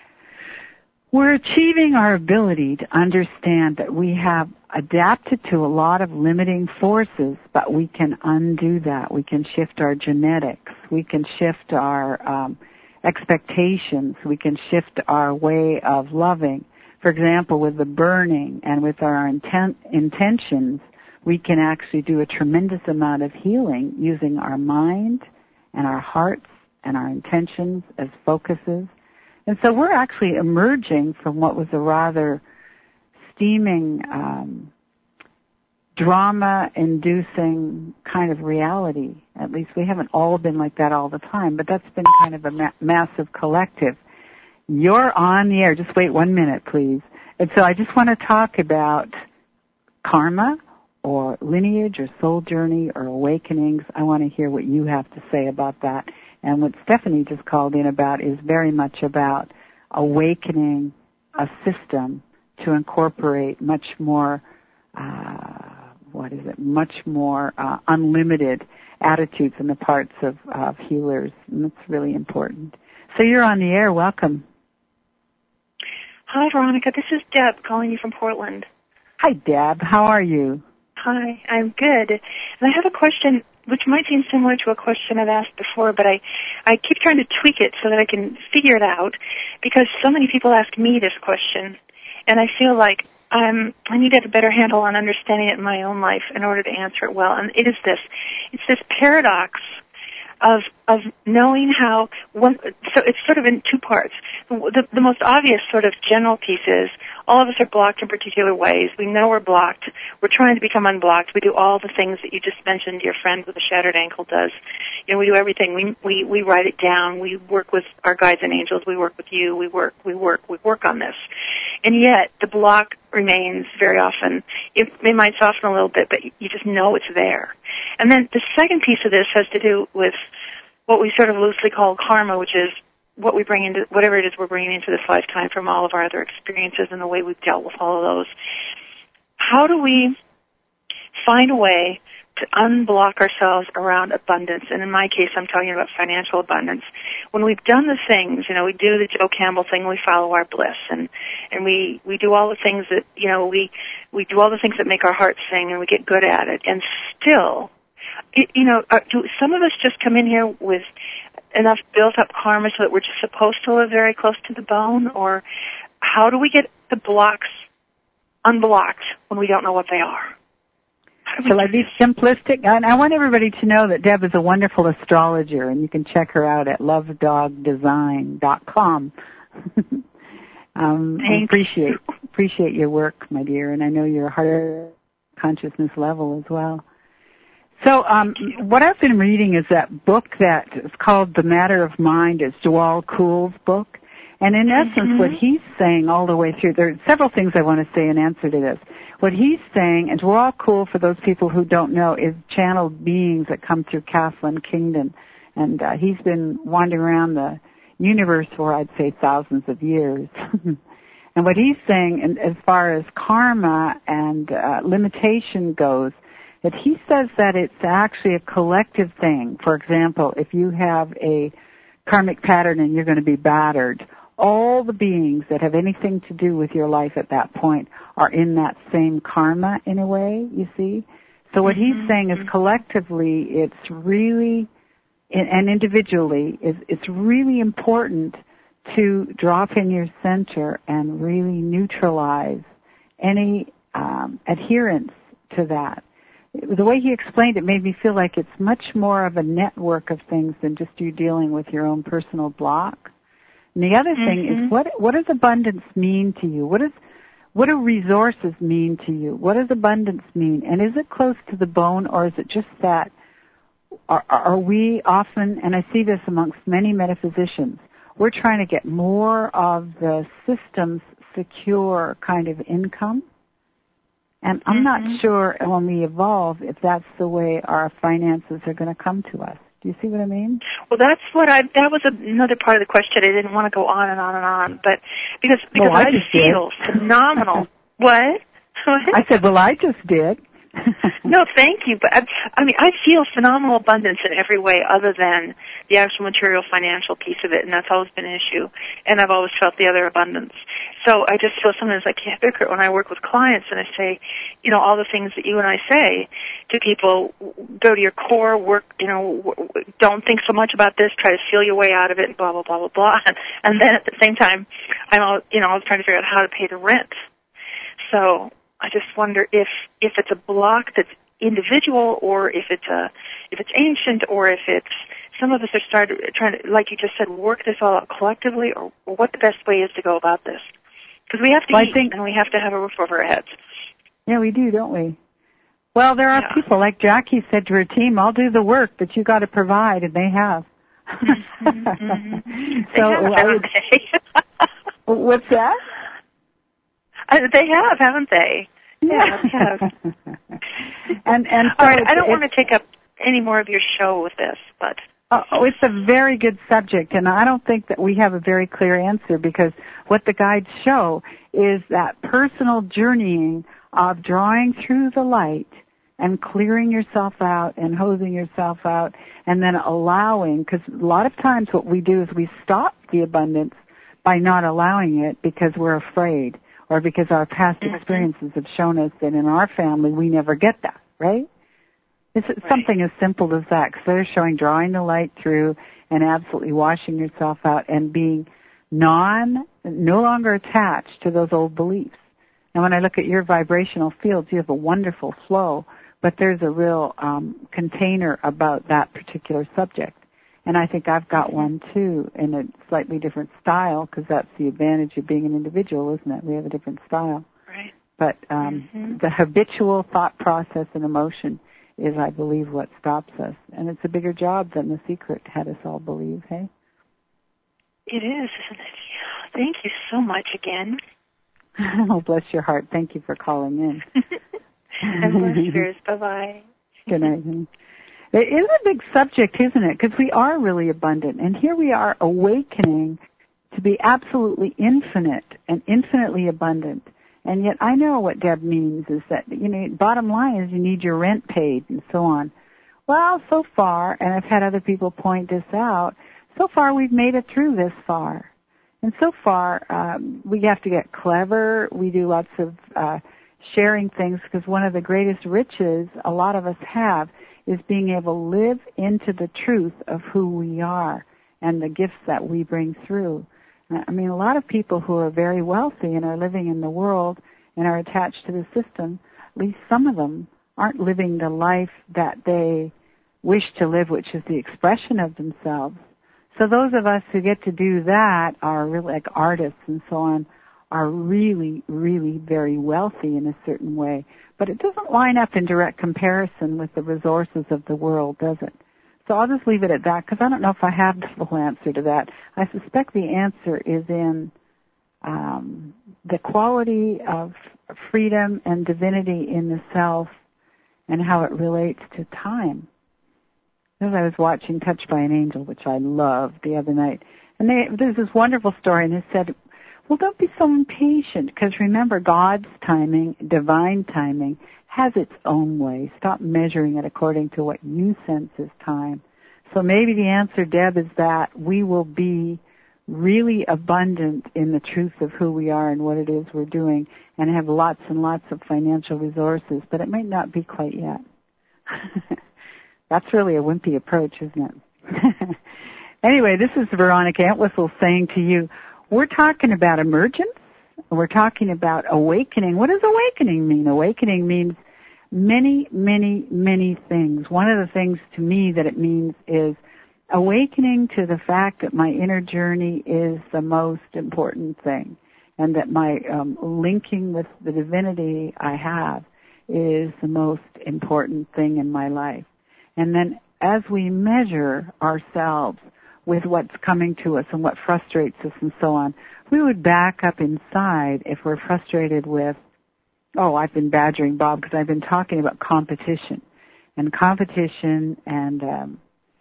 We're achieving our ability to understand that we have adapted to a lot of limiting forces, but we can undo that. We can shift our genetics. We can shift our um, expectations. We can shift our way of loving. For example, with the burning and with our intent, intentions, we can actually do a tremendous amount of healing using our mind and our hearts and our intentions as focuses. And so we're actually emerging from what was a rather steaming, um, drama-inducing kind of reality. At least we haven't all been like that all the time, but that's been kind of a ma- massive collective. You're on the air. Just wait one minute, please. And so I just want to talk about karma or lineage or soul journey or awakenings. I want to hear what you have to say about that. And what Stephanie just called in about is very much about awakening a system to incorporate much more, uh, what is it, much more uh, unlimited attitudes in the parts of, of healers, and that's really important. So you're on the air. Welcome. Hi, Veronica. This is Deb calling you from Portland. Hi, Deb. How are you? Hi, I'm good. And I have a question which might seem similar to a question I've asked before, but I, I keep trying to tweak it so that I can figure it out because so many people ask me this question, and I feel like I'm, I need to have a better handle on understanding it in my own life in order to answer it well. And it is this. It's this paradox of of knowing how one, so it's sort of in two parts. The, the most obvious sort of general piece is all of us are blocked in particular ways. We know we're blocked. We're trying to become unblocked. We do all the things that you just mentioned your friend with a shattered ankle does. You know, we do everything. We we we write it down. We work with our guides and angels. We work with you. We work we work we work on this. And yet the block remains very often. It, it might soften a little bit, but you just know it's there. And then the second piece of this has to do with what we sort of loosely call karma, which is what we bring into, whatever it is we're bringing into this lifetime from all of our other experiences and the way we've dealt with all of those. How do we find a way to unblock ourselves around abundance? And in my case, I'm talking about financial abundance. When we've done the things, you know, we do the Joe Campbell thing, we follow our bliss, and, and we, we do all the things that, you know, we, we do all the things that make our hearts sing, and we get good at it, and still, it, you know, uh, do some of us just come in here with enough built-up karma so that we're just supposed to live very close to the bone? Or how do we get the blocks unblocked when we don't know what they are? Shall I be simplistic? And I want everybody to know that Deb is a wonderful astrologer, and you can check her out at love dog design dot com. um, I appreciate appreciate your work, my dear, and I know you're a higher consciousness level as well. So um, what I've been reading is that book that is called The Matter of Mind. It's Djwhal Khule's book. And in essence, mm-hmm. what he's saying all the way through, there are several things I want to say in answer to this. What he's saying, and Djwhal Khule, for those people who don't know, is channeled beings that come through Kathleen Kingdon. And uh, he's been wandering around the universe for, I'd say, thousands of years. And what he's saying, and as far as karma and uh, limitation goes, that he says that it's actually a collective thing. For example, if you have a karmic pattern and you're going to be battered, all the beings that have anything to do with your life at that point are in that same karma in a way, you see. So what he's saying is collectively it's really, and individually, is it's really important to drop in your center and really neutralize any um, adherence to that. The way he explained it made me feel like it's much more of a network of things than just you dealing with your own personal block. And the other thing mm-hmm. is, what what does abundance mean to you? What is what do resources mean to you? What does abundance mean? And is it close to the bone, or is it just that? Are, are we often, and I see this amongst many metaphysicians, we're trying to get more of the system's secure kind of income. And I'm mm-hmm. not sure when we evolve if that's the way our finances are going to come to us. Do you see what I mean? Well, that's what I, that was another part of the question. I didn't want to go on and on and on, but because, because well, I, I feel did. phenomenal. What? What? I said, well, I just did. No, thank you. But I, I mean, I feel phenomenal abundance in every way other than the actual material financial piece of it, and that's always been an issue. And I've always felt the other abundance. So I just feel sometimes like hypocrite when I work with clients and I say, you know, all the things that you and I say to people, go to your core, work, you know, don't think so much about this, try to feel your way out of it, and blah, blah, blah, blah, blah. And then at the same time, I'm all, you know, I was trying to figure out how to pay the rent. So I just wonder if, if it's a block that's individual, or if it's a, if it's ancient, or if it's, some of us are started trying to, like you just said, work this all out collectively, or, or what the best way is to go about this. Because we have to well, eat, think, and we have to have a roof over our heads. Yeah, we do, don't we? Well, there are yeah. people, like Jackie said to her team, I'll do the work, but you got to provide, and they have. Mm-hmm, mm-hmm. So they have, I would, they? What's that? Uh, they have, haven't they? Yeah, they have. and and so all right, I don't want to take up any more of your show with this, but Oh, it's a very good subject, and I don't think that we have a very clear answer, because what the guides show is that personal journeying of drawing through the light and clearing yourself out and hosing yourself out, and then allowing, because a lot of times what we do is we stop the abundance by not allowing it because we're afraid, or because our past mm-hmm. experiences have shown us that in our family we never get that, right? It's right. Something as simple as that, because they're showing drawing the light through and absolutely washing yourself out and being non, no longer attached to those old beliefs. And when I look at your vibrational fields, you have a wonderful flow, but there's a real um, container about that particular subject. And I think I've got one, too, in a slightly different style, because that's the advantage of being an individual, isn't it? We have a different style. Right. But um, mm-hmm. the habitual thought process and emotion is, I believe, what stops us. And it's a bigger job than The Secret had us all believe, hey? It is, isn't it? Thank you so much again. Oh, bless your heart. Thank you for calling in. And bless yours. Bye-bye. Good night. It is a big subject, isn't it? Because we are really abundant. And here we are awakening to be absolutely infinite and infinitely abundant. And yet I know what Deb means is that, you know, bottom line is you need your rent paid and so on. Well, so far, and I've had other people point this out, so far we've made it through this far. And so far, um, we have to get clever. We do lots of uh, sharing things, because one of the greatest riches a lot of us have is being able to live into the truth of who we are and the gifts that we bring through. I mean, a lot of people who are very wealthy and are living in the world and are attached to the system, at least some of them aren't living the life that they wish to live, which is the expression of themselves. So those of us who get to do that are really, like artists and so on, are really, really very wealthy in a certain way. But it doesn't line up in direct comparison with the resources of the world, does it? So I'll just leave it at that, because I don't know if I have the full answer to that. I suspect the answer is in um, the quality of freedom and divinity in the self and how it relates to time. As I was watching Touched by an Angel, which I loved the other night, and they, there's this wonderful story, and it said, well, don't be so impatient, because remember, God's timing, divine timing, has its own way. Stop measuring it according to what you sense is time. So maybe the answer, Deb, is that we will be really abundant in the truth of who we are and what it is we're doing, and have lots and lots of financial resources, but it might not be quite yet. That's really a wimpy approach, isn't it? Anyway, this is Veronica Entwistle saying to you, we're talking about emergence. We're talking about awakening. What does awakening mean? Awakening means many, many, many things. One of the things to me that it means is awakening to the fact that my inner journey is the most important thing, and that my um, linking with the divinity I have is the most important thing in my life. And then as we measure ourselves with what's coming to us and what frustrates us and so on, we would back up inside if we're frustrated with, oh, I've been badgering Bob because I've been talking about competition. And competition and um,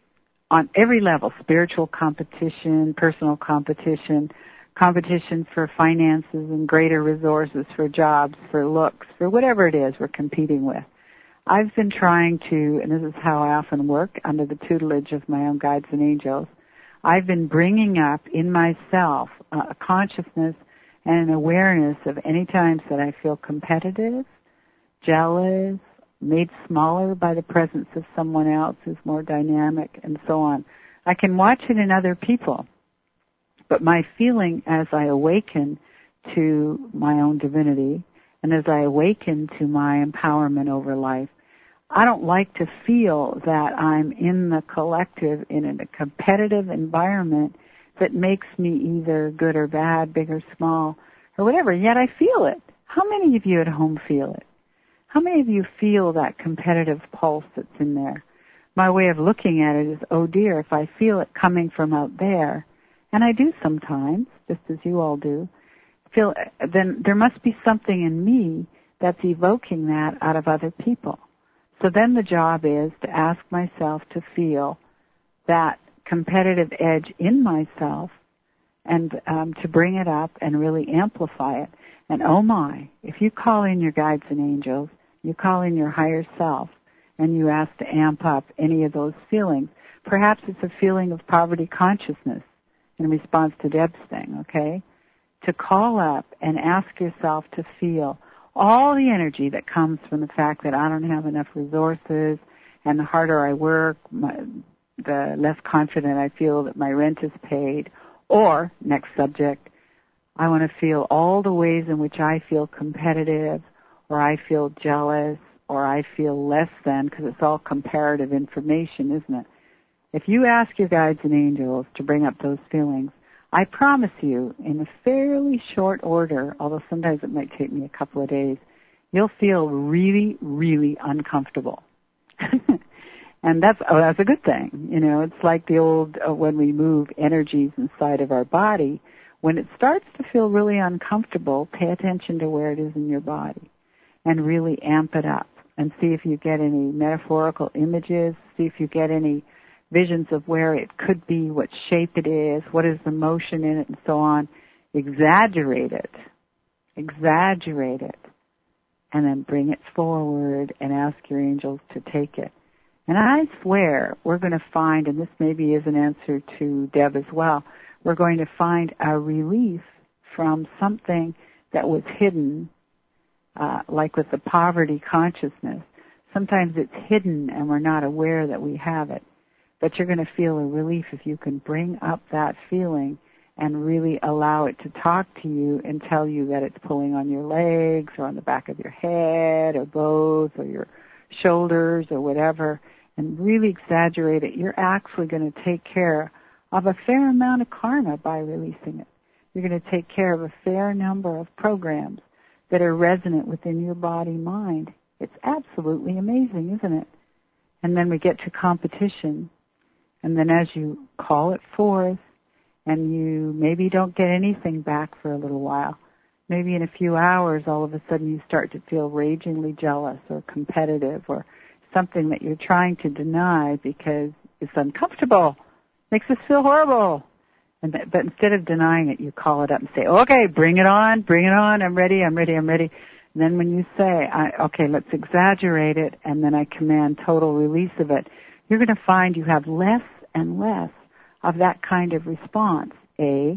on every level, spiritual competition, personal competition, competition for finances and greater resources, for jobs, for looks, for whatever it is we're competing with. I've been trying to, and this is how I often work under the tutelage of my own guides and angels, I've been bringing up in myself a consciousness and an awareness of any times that I feel competitive, jealous, made smaller by the presence of someone else who's more dynamic, and so on. I can watch it in other people, but my feeling as I awaken to my own divinity and as I awaken to my empowerment over life, I don't like to feel that I'm in the collective in a competitive environment that makes me either good or bad, big or small, or whatever, yet I feel it. How many of you at home feel it? How many of you feel that competitive pulse that's in there? My way of looking at it is, oh dear, if I feel it coming from out there, and I do sometimes, just as you all do, feel, then there must be something in me that's evoking that out of other people. So then the job is to ask myself to feel that competitive edge in myself and um, to bring it up and really amplify it. And oh my, if you call in your guides and angels, you call in your higher self, and you ask to amp up any of those feelings, perhaps it's a feeling of poverty consciousness in response to Deb's thing, okay? To call up and ask yourself to feel all the energy that comes from the fact that I don't have enough resources, and the harder I work, my, the less confident I feel that my rent is paid. Or, next subject, I want to feel all the ways in which I feel competitive, or I feel jealous, or I feel less than, because it's all comparative information, isn't it? If you ask your guides and angels to bring up those feelings, I promise you, in a fairly short order, although sometimes it might take me a couple of days, you'll feel really, really uncomfortable. And that's, oh, that's a good thing. You know, it's like the old, uh, when we move energies inside of our body, when it starts to feel really uncomfortable, pay attention to where it is in your body and really amp it up and see if you get any metaphorical images, see if you get any visions of where it could be, what shape it is, what is the motion in it, and so on. Exaggerate it. Exaggerate it. And then bring it forward and ask your angels to take it. And I swear we're going to find, and this maybe is an answer to Deb as well, we're going to find a relief from something that was hidden, uh, like with the poverty consciousness. Sometimes it's hidden and we're not aware that we have it. But you're going to feel a relief if you can bring up that feeling and really allow it to talk to you and tell you that it's pulling on your legs or on the back of your head or both or your shoulders or whatever, and really exaggerate it. You're actually going to take care of a fair amount of karma by releasing it. You're going to take care of a fair number of programs that are resonant within your body-mind. It's absolutely amazing, isn't it? And then we get to competition. And then as you call it forth, and you maybe don't get anything back for a little while, maybe in a few hours, all of a sudden you start to feel ragingly jealous or competitive or something that you're trying to deny because it's uncomfortable, makes us feel horrible. And that, but instead of denying it, you call it up and say, okay, bring it on, bring it on, I'm ready, I'm ready, I'm ready. And then when you say, I, okay, let's exaggerate it, and then I command total release of it, you're going to find you have less and less of that kind of response, A.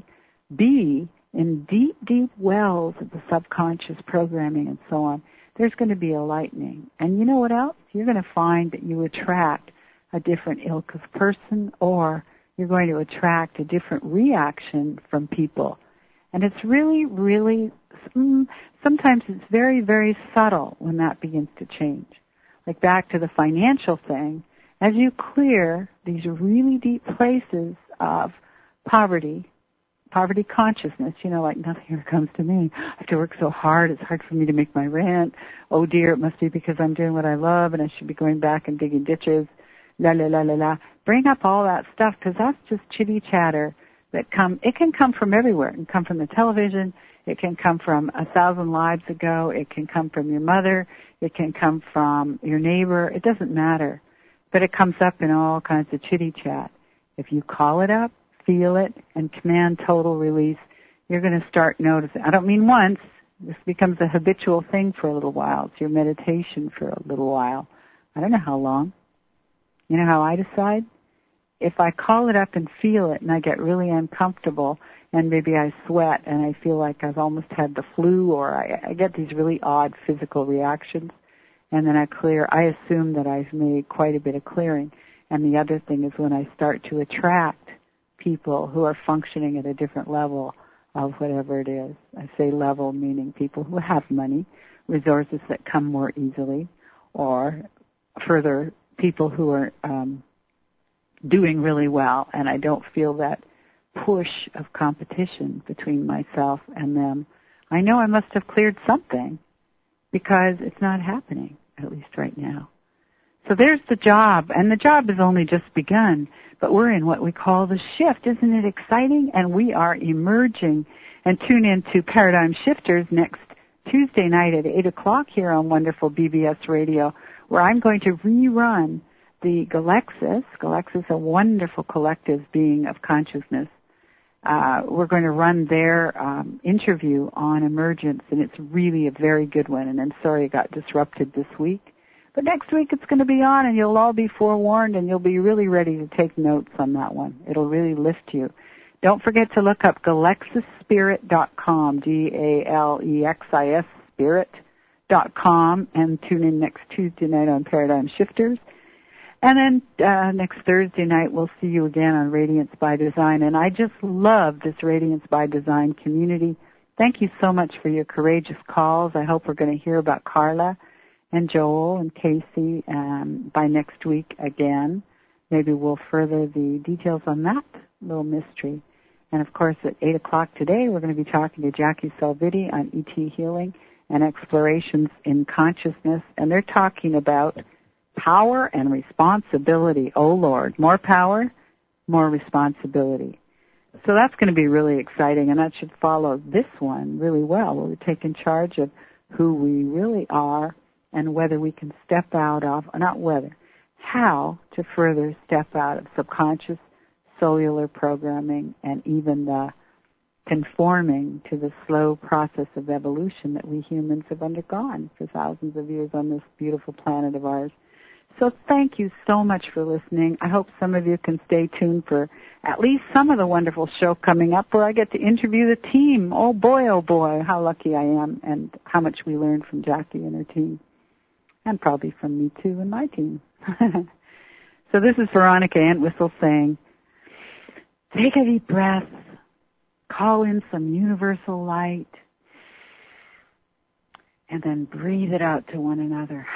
B, in deep, deep wells of the subconscious programming and so on, there's going to be a lightening. And you know what else? You're going to find that you attract a different ilk of person, or you're going to attract a different reaction from people. And it's really, really, sometimes it's very, very subtle when that begins to change. Like back to the financial thing, as you clear these really deep places of poverty, poverty consciousness, you know, like nothing ever comes to me. I have to work so hard. It's hard for me to make my rent. Oh dear, it must be because I'm doing what I love and I should be going back and digging ditches. La, la, la, la, la. Bring up all that stuff because that's just chitty chatter that come, it can come from everywhere. It can come from the television. It can come from a thousand lives ago. It can come from your mother. It can come from your neighbor. It doesn't matter. But it comes up in all kinds of chitty chat. If you call it up, feel it, and command total release, you're going to start noticing. I don't mean once. This becomes a habitual thing for a little while. It's your meditation for a little while. I don't know how long. You know how I decide? If I call it up and feel it and I get really uncomfortable and maybe I sweat and I feel like I've almost had the flu or I, I get these really odd physical reactions and then I clear, I assume that I've made quite a bit of clearing. And the other thing is when I start to attract people who are functioning at a different level of whatever it is. I say level meaning people who have money, resources that come more easily, or further people who are um, doing really well, and I don't feel that push of competition between myself and them. I know I must have cleared something because it's not happening, at least right now. So there's the job, and the job has only just begun, but we're in what we call the shift. Isn't it exciting? And we are emerging. And tune in to Paradigm Shifters next Tuesday night at eight o'clock here on wonderful B B S Radio, where I'm going to rerun the Galexis. Galexis, a wonderful collective being of consciousness. Uh, we're going to run their um, interview on emergence, and it's really a very good one. And I'm sorry it got disrupted this week. But next week it's going to be on, and you'll all be forewarned, and you'll be really ready to take notes on that one. It'll really lift you. Don't forget to look up galexis spirit dot com, G A L E X I S, spirit dot com, and tune in next Tuesday night on Paradigm Shifters. And then uh, next Thursday night, we'll see you again on Radiance by Design. And I just love this Radiance by Design community. Thank you so much for your courageous calls. I hope we're going to hear about Carla and Joel and Casey um, by next week again. Maybe we'll further the details on that little mystery. And, of course, at eight o'clock today, we're going to be talking to Jackie Salviti on E T healing and explorations in consciousness. And they're talking about power and responsibility. Oh, Lord, more power, more responsibility. So that's going to be really exciting, and that should follow this one really well, where we take in charge of who we really are and whether we can step out of, not whether, how to further step out of subconscious cellular programming and even the conforming to the slow process of evolution that we humans have undergone for thousands of years on this beautiful planet of ours. So thank you so much for listening. I hope some of you can stay tuned for at least some of the wonderful show coming up where I get to interview the team. Oh, boy, oh, boy, how lucky I am and how much we learned from Jackie and her team. And probably from me, too, and my team. So this is Veronica Entwistle saying, take a deep breath, call in some universal light, and then breathe it out to one another.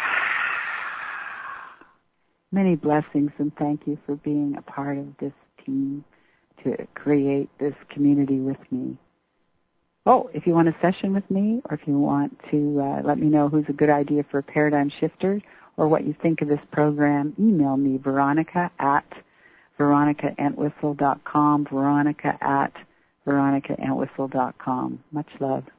Many blessings, and thank you for being a part of this team to create this community with me. Oh, if you want a session with me, or if you want to uh, let me know who's a good idea for a Paradigm Shifter, or what you think of this program, email me, Veronica at veronica entwistle dot com, Veronica at veronica entwistle dot com. Much love.